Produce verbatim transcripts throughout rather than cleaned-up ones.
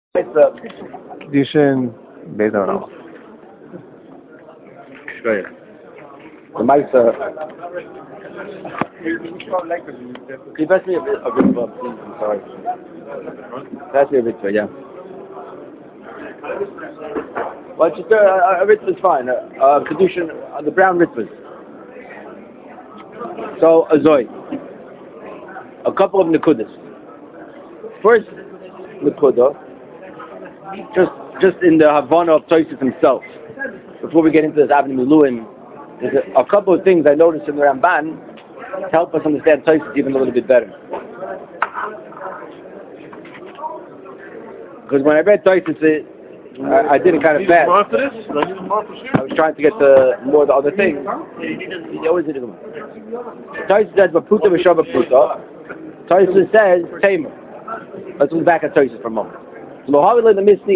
Kedushin based on all. Shkoyach. The Maisa. Can you pass me a bit, a bit of a, please? I'm sorry. Pass me a bit, yeah. Well, just uh, a, a Ritva is fine. Uh, uh, Kedushin, uh, the brown Ritvas. So, Azoi. A couple of Nekudas. First, Nekuda, just just in the Havana of Tosis himself. Before we get into this Avnei Miluim, there's a, a couple of things I noticed in the Ramban to help us understand Tosis even a little bit better. Because when I read Tosis, it, I, I did it kind of fast. After this? Do I need a mark for sure? I was trying to get the more of the other things. You always did it. Tosis says, "Baputa v'shava puta." Tosis says, "Tamer." Let's look back at Tosis for a moment. Okay,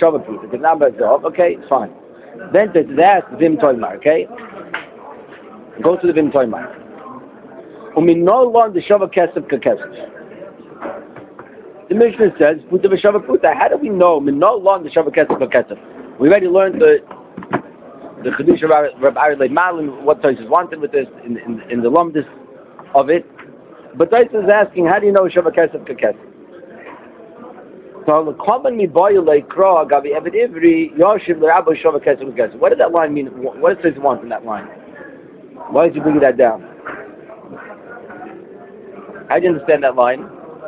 fine. Then Tosis asks Vim Toimar, okay? Go to the Vim Toimar. Umino lon the Shava Kesef Kakesef. The Mishnah says, Puta v'Shava Puta. How do we know? Umino lon the Shava Kesef Kakesef. We already learned the the Chedush of Rabbi Aryeh Malin, what Tosis wanted with this, in, in, in the lumdis of it. But Tosis is asking, how do you know Shava Kesef Kakesef? So the common miboyle kra gavi evet ivri yoshiv l'rabbo shava kesef kesef. What does that line mean? What does it want in that line? Why did you bring that down? How do you understand that line?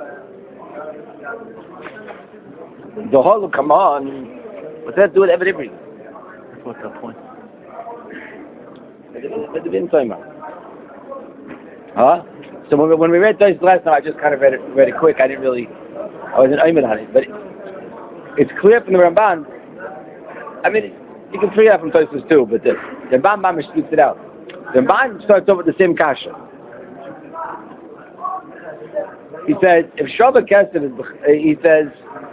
The whole come on. What's that to do with evet ivri? What's that point? Let the bin timer. Huh? So when we, when we read this last time, I just kind of read it read it quick. I didn't really. I wasn't aiming on it, but it, it's clear from the Ramban. I mean, you can figure out from Tosis too, but the, the Ramban speaks it out. The Ramban starts off with the same kasha. He says, if Shava Kesef is, he says,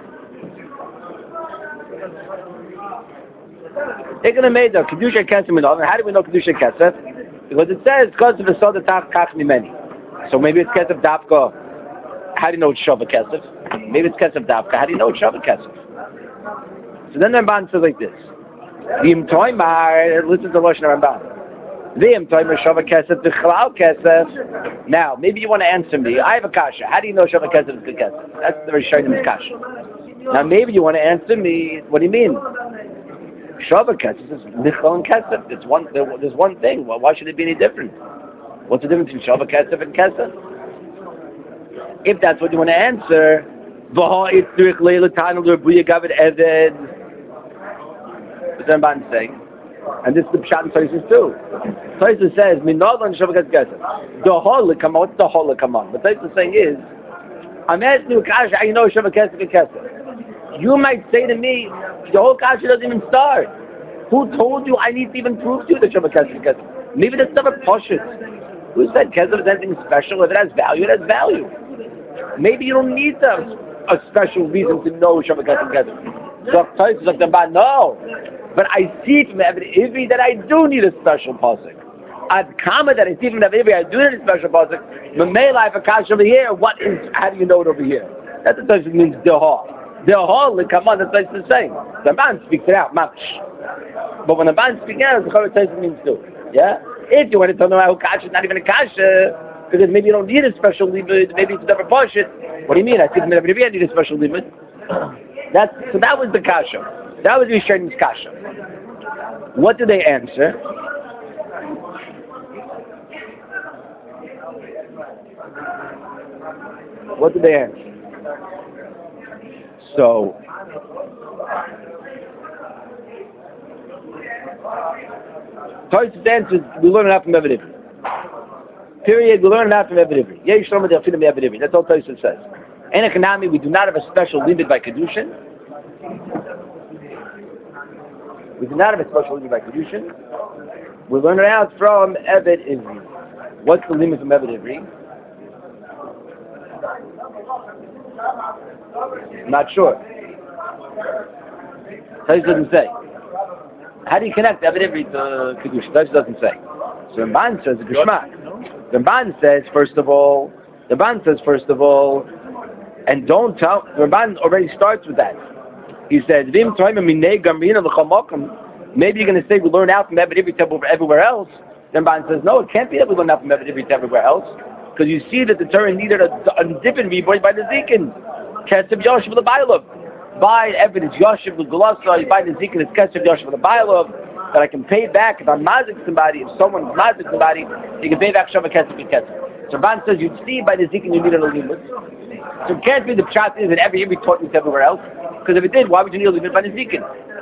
they're going to make the Kedusha Kesef Minov. How do we know Kedusha Kesef? Because it says, because of the Soda Tach Kach Mimeni. So maybe it's Kesef Dafka. How do you know it's Shava Kesef? Maybe it's Kesef Dafka. How do you know it's Shava Kesef? So then the Ramban says like this. V'im toimar, listen to the Lashon Ramban. V'im toimar Shava Kesef, v'chlau Kesef. Now, maybe you want to answer me. I have a kasha. How do you know Shava Kesef is good Kesef? That's the Rishonim's kasha. Now, maybe you want to answer me. What do you mean? Shava Kesef is Michal and Kesef. It's one, there's one thing. Well, why should it be any different? What's the difference between Shava Kesef and Kesef? If that's what you want to answer, what's the Ramban saying? And this is the Pshat in Tosis too. Tosis says, the whole come on. What's the whole come on? What Tosis is saying is, I'm asking you, Kasha, how you know Shava Kesef and Kesef? You might say to me, the whole Kasha doesn't even start. Who told you I need to even prove to you that Shava Kesef and Kesef? Maybe that's never Poshut. Who said Kesef is anything special? If it has value, it has value. Maybe you don't need to have a special reason to know Shava Kesef Kesef. So Tosis is like the Ramban, no. But I see from Eved Ivri that I do need a special pasuk. Ad Kama that I see from Eved Ivri, I do need a special pasuk. Mamela, if a kash over here, what is? How do you know it over here? That's what Tosis means. Dehal. Dehal, come on. That's what Tosis is saying. The Ramban speaks it out, much. But when the Ramban speaks out, that's what Tosis means too. Yeah. If you want to tell them how kash is not even a kash. Because maybe you don't need a special limit, maybe it's never push it. What do you mean? I think maybe I need a special limit. That's so that was the kasha. That was Rishonim's kasha. What did they answer? What did they answer? So Tosis answers, we learn enough from Eved Ivri. Period. We learn that from Eved Ivri. Yesh Shlomo Delfinim Eved Ivri. That's all Tosis says. In economy, we do not have a special limit by Kedushin. We do not have a special limit by Kedushin. We learn it out from Eved Ivri. What's the limit from Eved Ivri? Not sure. Tosis doesn't say. How do you connect Eved Ivri to Kedushin? Tosis doesn't say. So Ramban says the Geshmak. The Ramban says, first of all, the Ramban says, first of all, and don't tell, the Ramban already starts with that. He says, "Vim toimim minei gamrina l'chomokum." Maybe you're going to say we learn out from every every temple everywhere else. Then Ban says, no, it can't be that we learn out from every every temple everywhere else, because you see that the Torah needed a, a different revoice by the Zikin. Kesef Yoshev l'Bailov. By evidence Yoshev l'Gulasa, by the Zikin is Kesef Yoshev l'Bailov, that I can pay back if I'm mazik somebody, if someone's mazik somebody, you can pay back Shava Kesef and Kesef. So Ban says you'd see by the Zikin you needed a limit. So it can't be the pshat is that every every taught you everywhere else, because if it did, why would you need a limit by the Zikin?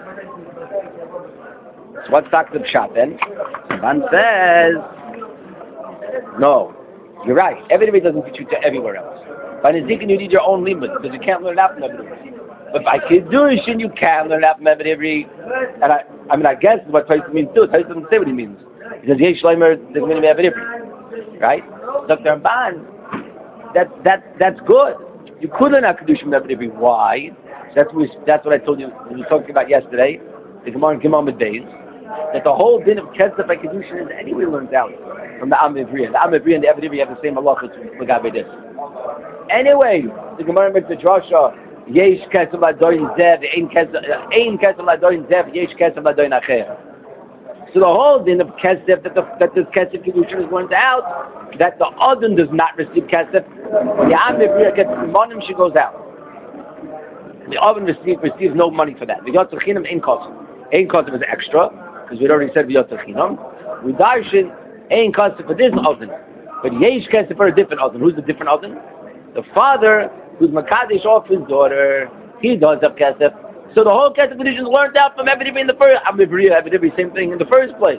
So what's the pshat then? Ban says, no, you're right. Everybody doesn't teach you to everywhere else. By Nezikin, you need your own limit, because you can't learn it out from everybody. But by Kiddushin, you can learn it out from everybody. And I, I mean, I guess what Taisa means too. Taisa doesn't say what he means. He says, Yesh Leimer, there's going to be everybody. Right? Doctor Ban, that, that, that's good. You could learn out Kiddushin from everybody. Why? That's what, we, that's what I told you, we were talking about yesterday. The Gemara and Gemara days. That the whole din of Kesef by Kiddushin is anyway learned out from the Am Ivriya. The Am Ivriya and the Eved Ivriya have the same halacha to Lagabe this. Anyway, the Gemara makes the drasha, Yesh Kesef Ladoin Zev, Ein Kesef Ladoin Zev, Yesh Kesef Ladoin Acher. So the whole din of Kesef, that the that this Kesef Kiddushin is learned out, that the Adon does not receive Kesef, the Am Ivriya gets the monim, she goes out. The Adon receives, receives no money for that. The Yot Zachinam Ein Kosem. Ein Kosem is extra, because we'd already said V'yot Zachinam. We darshin Ein Kosem for this Adon. But Yesh Kesef for a different Adon. Who's the different Adon? The father who's Makadesh off his daughter. He does have Kesef. So the whole Kesef condition is learned out from everybody in the first, Amivriya, everybody, same thing in the first place.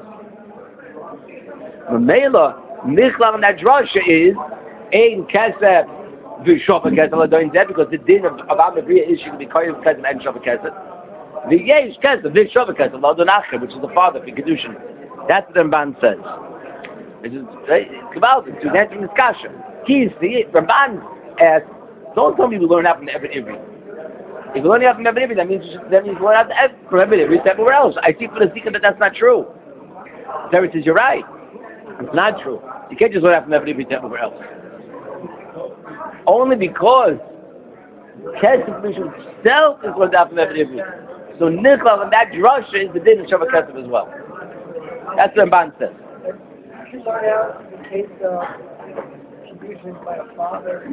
Mamela, Nichlam and that drasha is Ein Kesef V'shofa Kesef Ladoin Zeh, because the din of, of Amivriya is she can be Koyev Kesef and Shofa Kesef. The Yesh Kesef, V'shofa Kesef Ladoin Acher, which is the father for Kedushin. That's what the Ramban says. Which is about it to answer this kasha. He's the Ramban asks, don't tell me we learn out from every Ivri. If you learn out from every Ivri, that means you should, that means you learn out from every Ivri everywhere else. I see for the Zika that that's not true. Terry says you're right. It's not true. You can't just learn out from every Ivri everywhere else. Only because Kesef Kedushin itself is learned out from every Ivri. So Nichlal and that drasha is the din of Shabbat Kesef as well. That's what Ramban says. You learn out in the case of Kedushin by a father.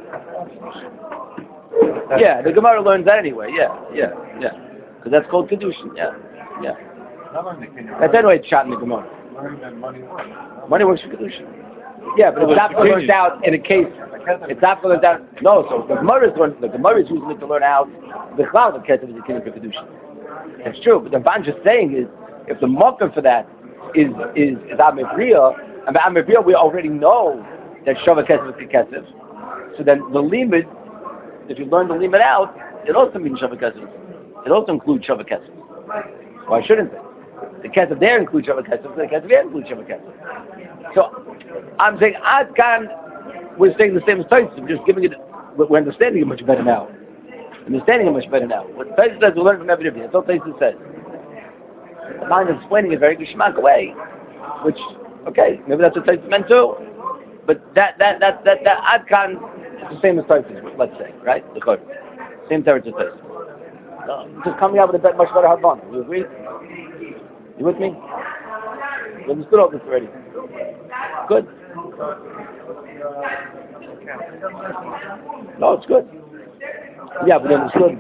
Yeah, the Gemara learns that anyway. Yeah, yeah, yeah. Because that's called Kedushin. Yeah, yeah. That's anyway it's shot in the Gemara. Money works for Kedushin. Yeah, but it's not learned out in a case. It's not learned out. No, so the Gemara is learned. The Gemara is using it to learn out the cloud of Kesef is a king for Kedushin. That's true. But the Ban just saying is, if the mocker for that is is is Amivriya, and by Amivriya we already know that Shava Kesef is Kesef. So then the limit, if you learn the limit out, it also means Shava Kesef. It also includes Shava Kesef. Why shouldn't it? The Kesef there includes Shava Kesef, the Kesef here includes Shava Kesef. So I'm saying Ad Kan, we're saying the same as Taisus, we're just giving it, we're understanding it much better now. Understanding it much better now. What Taisus says, we learn from every That's all Taisus says. The mind is explaining a very geschmack way, which, okay, maybe that's what Taisus meant too. But that that that that that Ad Kan is the same as Taisus, let's say, right? The code, same territory as Taisus. Uh, just coming out with a bet much better Hadvan. You agree? You with me? You understood all this already. Good. No, it's good. Yeah, but you understood.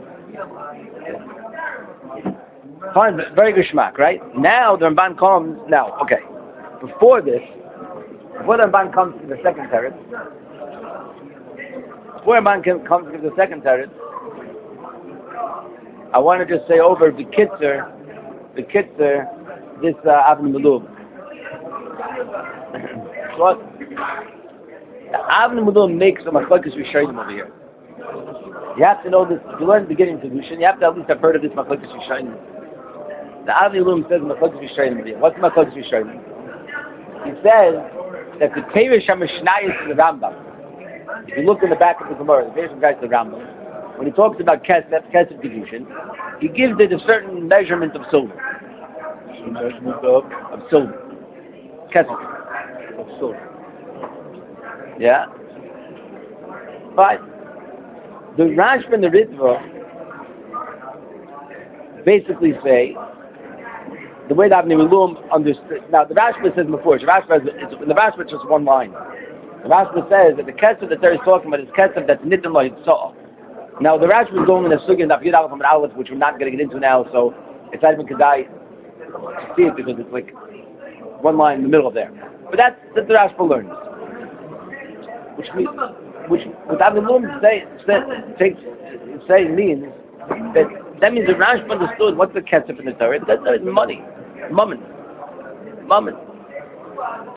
Fine, very good schmack, right? Now the Ramban comes. Now, okay. Before this, before the Ramban comes to the second teretz, before the Ramban comes to the second teretz, I want to just say over the kitzer, the kitzer, this uh, Avnei Milub. What? The Avnei Milub makes a machlokes rishonim over here. You have to know this. If you learn the beginning of Kedushin, you have to at least have heard of this machlokes rishonim. The Avnei Milub says machlokes rishonim over here. What's machlokes rishonim? He says that the Teresh HaMishnayos in the Rambam. If you look in the back of the Gemara, the Teresh guys the Rambam. When he talks about Kesef, Kesef Kedushin, he gives it a certain measurement of silver. Measurement of? Of silver. Kesef. Of silver. Yeah? But the Rashba and the Ritva basically say the way that Nirulum understood. Now the Rashba says before. The Rashba is it's, the Rashba is just one line. The Rashba says that the kesef that Torah is talking about is kesef that's nitin lo hitzah. Now the Rashba is going in a sugi and Daf Yud Aleph from an Aleph, which we're not going to get into now. So it's not even kedai to see it because it's like one line in the middle of there. But that's that the Rashba learns, which means which what Nirulum say say takes say means that that means the Rashba understood what's the kesef in the Torah. That's money, mammon, mammon.